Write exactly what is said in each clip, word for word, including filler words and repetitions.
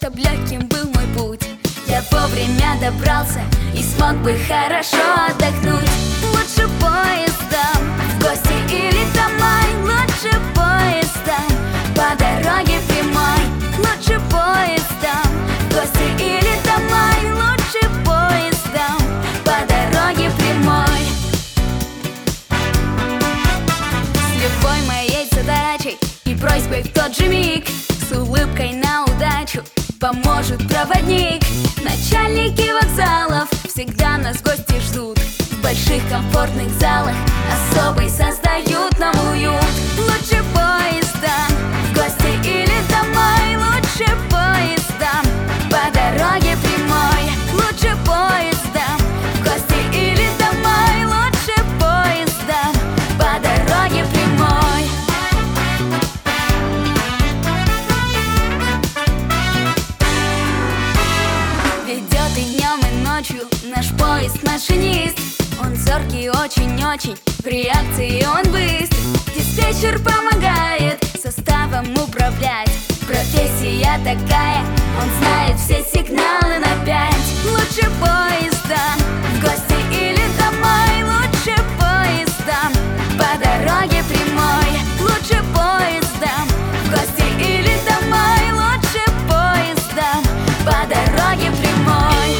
чтоб легким был мой путь. Я вовремя добрался и смог бы хорошо отдохнуть. Лучше поездом в гости или домой, лучше поездом по дороге прямой. Лучше поездом в гости или домой, лучше поездом по дороге прямой. С любой моей задачей и просьбой в тот же миг, с улыбкой на удачу поможет проводник. Начальники вокзалов всегда нас в гости ждут. В больших комфортных залах особый создают нам уют. Лучше поездом в гости или домой, лучше поездом по дороге прямой. Лучше поездом в гости или домой, лучше поездом по дороге прямой. Ведет и днем, и ночью наш поезд машинист. Он зоркий очень-очень, в реакции он быстр. Диспетчер помогает составом управлять. Профессия такая, он знает все сигналы на пять. Лучше поездом в гости или домой, лучше поездом по дороге прямой. Лучше поездом в гости или домой, лучше поездом по дороге прямой.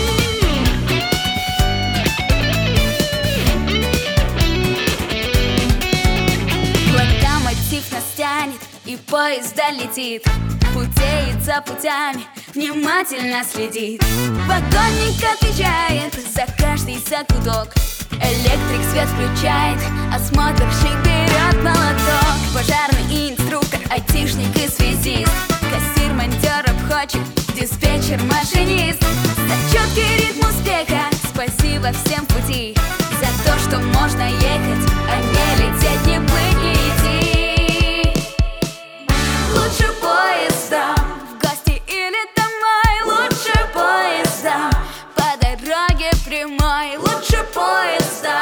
Локомотив нас тянет и поезд долетит, путеет за путями, внимательно следит. Вагонник отвечает за каждый закуток. Электрик свет включает, осмотрщик берет молоток. Пожарный инструктор, айтишник и связист, кассир, монтер, обходчик, диспетчер, машинист. За четкий ритм успеха спасибо всем в пути, за то, что можно ехать, а не лететь, не плыть, не идти. Лучше поездом в гости или домой, лучше поездом по дороге прямой. Лучше поездом